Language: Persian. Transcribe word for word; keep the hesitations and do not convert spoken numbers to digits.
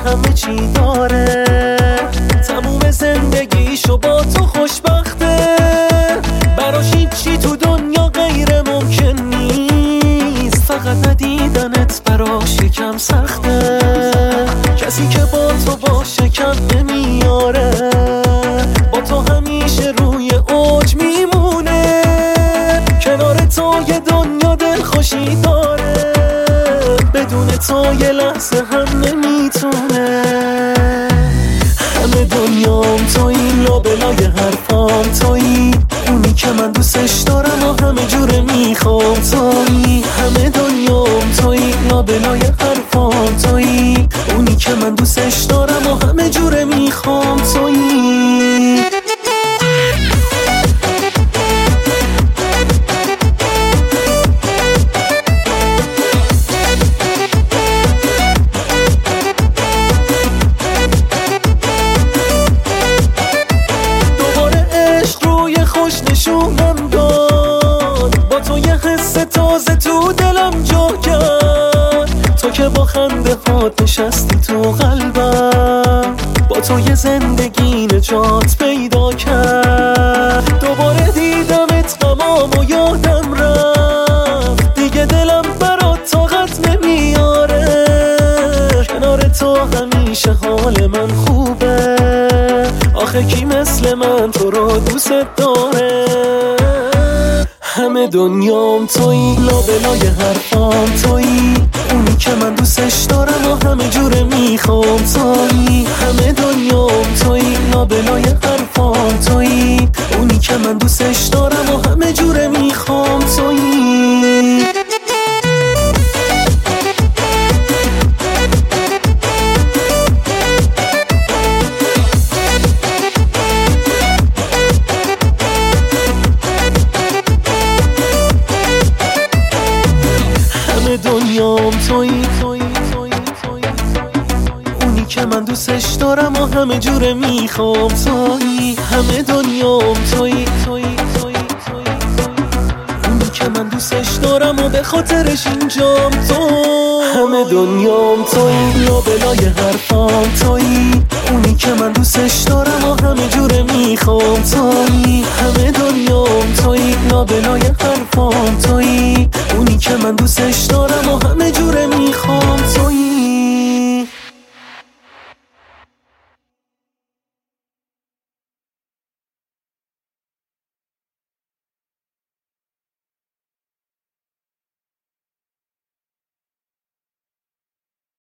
همه چی داره، تموم زندگیشو با تو خوشبخته، براش هیچی تو دنیا غیر ممکن نیست، فقط ندیدنت براش یکم سخته، کسی که با تو باشه کم نمیاره، با تو همیشه روی اوج میمونه، کنار تو یه دنیا دلخوشی داره، بدون تو یه لحظه هم نمیتونه. همه دنیام تویی، لابلای حرفام تویی، اونی که من دوستش دارم و همه جوره میخوام تویی، همه دنیام تویی، لابلای حرفام تویی، اونی که من دوستش دارم و همه جوره میخوام تویی. نشونم داد، با تو یه حس تازه تو دلم جا کرد، تو که با خنده هات نشستی تو قلبم، با تو یه زندگی نجات پیدا کرد، دوباره دیدمت غمام و یادم رفت، دیگه دلم برات طاقت نمیاره، کنار تو همیشه حال من خوبه، آخه کی مثل من تو رو دوست داره. همه دنیام تویی، لابلای حرفام تویی، اونی که من دوستش دارم و همه جوره میخوام تویی، همه دنیام تویی، لابلای حرفام تویی، اونی که من دوستش دارم و همه جوره میخوام تویی. دنیام تویی، تویی، تویی، تویی، اونی که من دوستش دارم و همه جوره میخوام تویی، همه دنیام تویی، تویی، تویی، تویی، اونی که من دوستش دارم و به خاطرش اینجام تو، همه دنیام تویی، لابلای حرفام تویی، اونی که من دوستش دارم و همه جوره میخوام تویی، همه دنیام تویی، لابلای حرفام تویی، اونی که من دوستش دارم و همه جوره